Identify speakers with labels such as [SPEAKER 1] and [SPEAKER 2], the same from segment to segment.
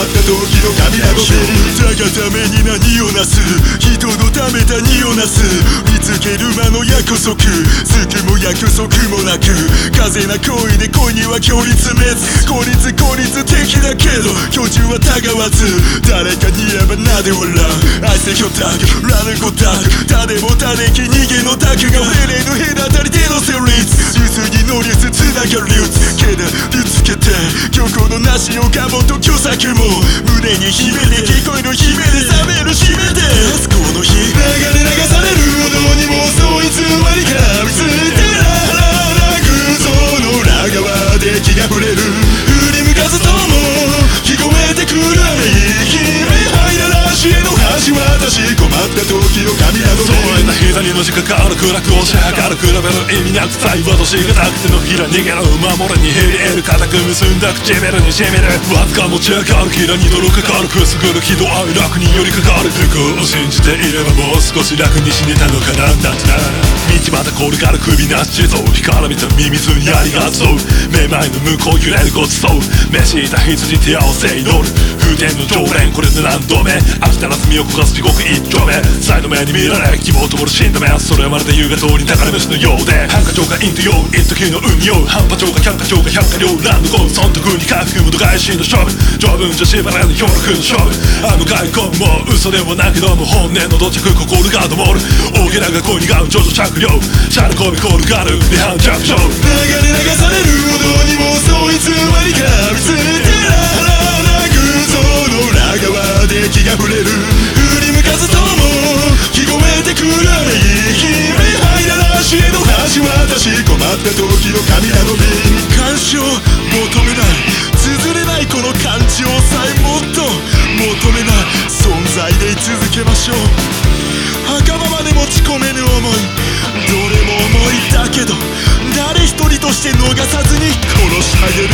[SPEAKER 1] った時の神などで他がために何をなす人のため何をなす見つける間の約束好きも約束もなく風な恋で恋には距離詰めず孤立的だけど居住はたがわず誰かに言えばなで笑う愛せひょたくラヌコタク種も種木逃げのタクが触れぬ隔たりでの旋律ゆすぎの律つながる流けど見つけて虚構のなしを我慢と虚作も胸に秘めて聞こえる悲鳴で覚める締めてこの日流れ流されるほどにもそう偽りが見ついてら空空の裏側で気が触れる振り向かずとも聞こえてくる雨息入らなしへの橋私困った時の神などで
[SPEAKER 2] そういった左の時間から暗く押し量る比べる意味なくさい私がたくてのひら逃げる守れに減り得る固く結んだ唇にしみるわずか持ち上がるひらに泥かかるくすぐる喜怒哀楽に寄りかかる不幸を信じていればもう少し楽に死ねたのかななんてな道またこれから首なし地蔵干から見たミミズにありがとうめまいの向こう揺れるごちそう召した羊手合わせ祈る風天の常連これで何度目飽きたら罪を焦がす地獄一丁目サイド目に見られ希望ともる死んだ目それはまるで夕方に宝虫のようでハンカチョウがイントヨー一時の運用半端チョウがキャンカチョウが百花量ランドゴーそんと風に書くもど外心の勝負条文じゃ縛られぬ氷力の勝負あの外交も嘘でもないけども本音の土着心が灯る大げらが恋にがう徐々着量シャルコビコールがある離反着床流
[SPEAKER 1] れ流されるほどにもそう偽りが見ついてら空の裏側で気が触れる振り向かずとも聞こえてくる雨息入らなしへの橋私困った時の神なのに干渉求めない綴れないこの感情さえもっと求めない存在で居続けましょう墓場まで持ち込めぬ想いどれも思いだけど誰一人として逃さずに殺してあげ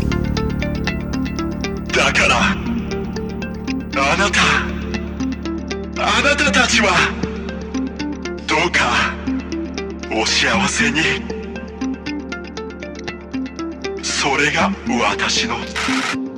[SPEAKER 1] るだからあなたたちはどうかお幸せにそれが私の